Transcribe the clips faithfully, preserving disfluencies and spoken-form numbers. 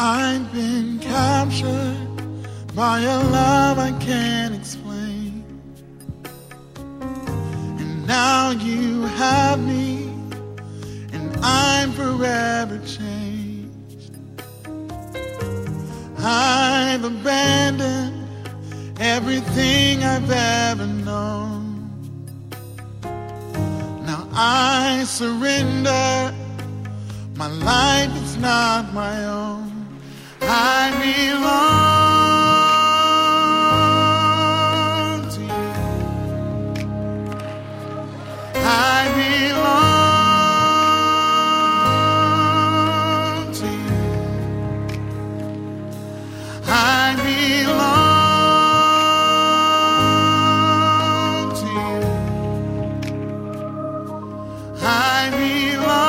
I've been captured by a love I can't explain, and now you have me, and I'm forever changed. I've abandoned everything I've ever known. Now I surrender. My life is not my own. I belong to you. I belong to you. I belong to you. I belong.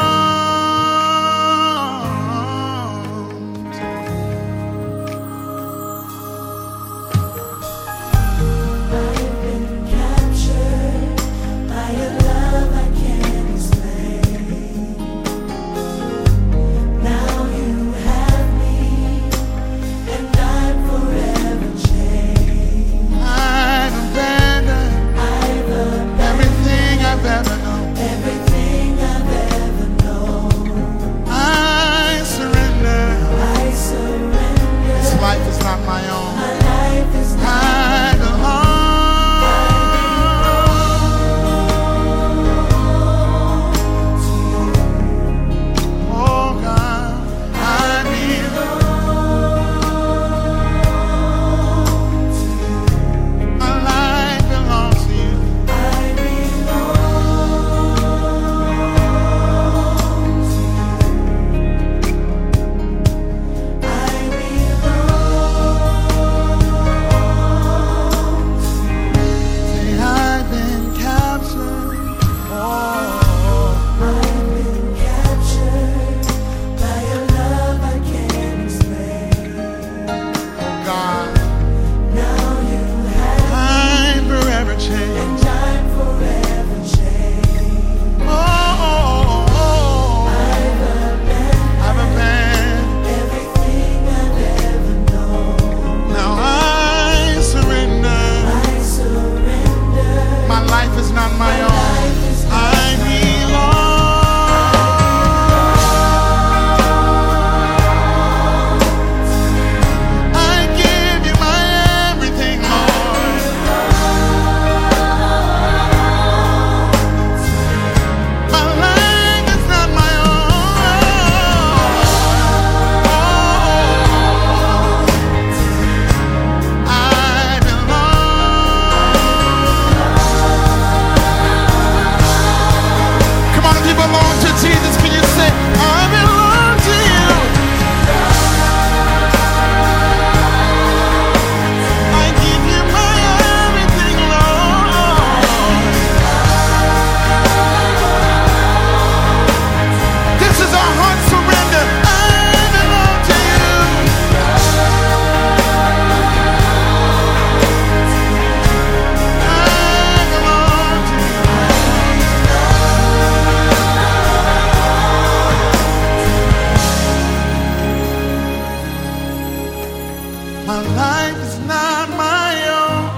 My life is not my own.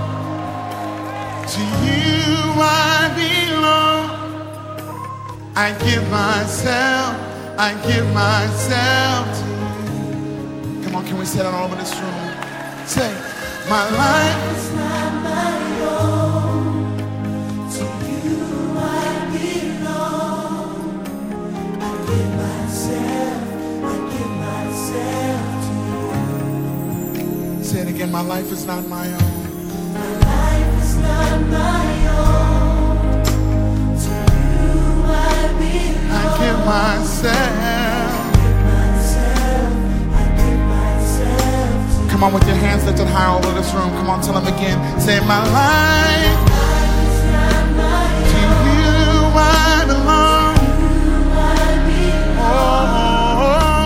To you I belong. I give myself, I give myself to you. Come on, can we say that all over this room? Say, my life is not my own. To you I belong. I give myself, I give myself to you. Say it again, my life is not my own. My life is not my own. To you I belong. I give myself. Come on with your hands lifted high all over this room. Come on, tell them again. Say, my life, to you I belong. Oh,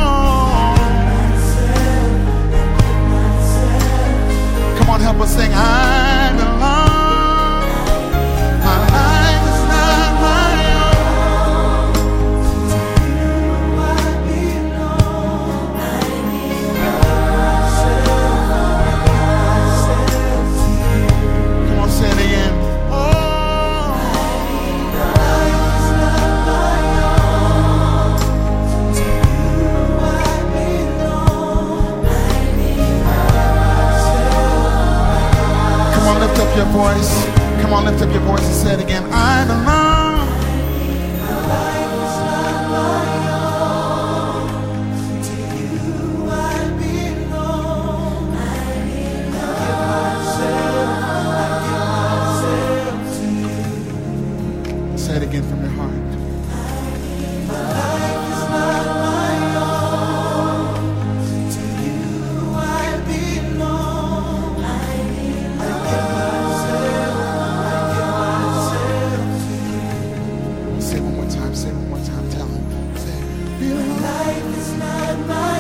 come on, help us sing. I belong. My life is not my own. To you I belong. from your heart. Say it one more time, say it one more time, tell him. Say, your life is not my